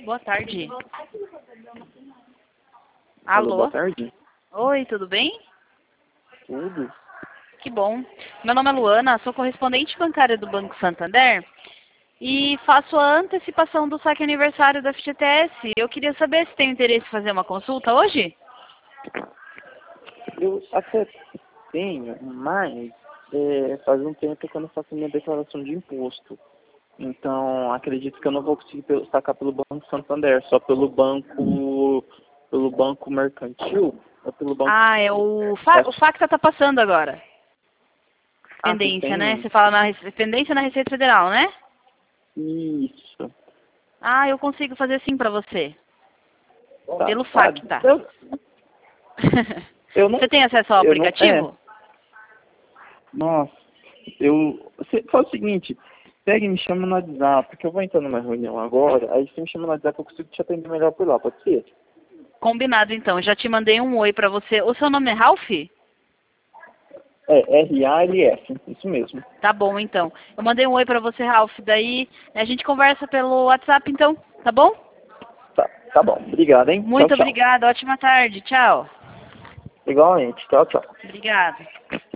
Boa tarde. Alô, Alô? boa tarde. Oi, tudo bem? Tudo? Que bom. Meu nome é Luana, sou correspondente bancária do Banco Santander e faço a antecipação do saque aniversário da FGTS. Eu queria saber se tem interesse em fazer uma consulta hoje? Eu até tenho, mas faz um tempo que eu não faço minha declaração de imposto. Então, acredito que eu não vou conseguir sacar pelo Banco Santander, só pelo banco mercantil ou pelo banco... Ah, é o FACTA tá passando agora. Ah, você Pendência, né? tem... Você fala na pendência na Receita Federal, né? Isso. Ah, eu consigo fazer sim pra você. Tá, Pelo sabe? FACTA. Eu não... Você tem acesso ao Eu não... aplicativo? Nossa, você faz o seguinte, pega e me chama no WhatsApp, porque eu vou entrar numa reunião agora, aí você me chama no WhatsApp, eu consigo te atender melhor por lá, pode ser? Combinado, então. Já te mandei um oi pra você. O seu nome é Ralph? É, RALF, isso mesmo. Tá bom, então. Eu mandei um oi pra você, Ralph. Daí a gente conversa pelo WhatsApp, então. Tá bom? Tá bom, obrigado, hein? Tchau, Muito tchau. obrigada. Ótima tarde. Tchau. Igualmente, tchau, tchau. Obrigada.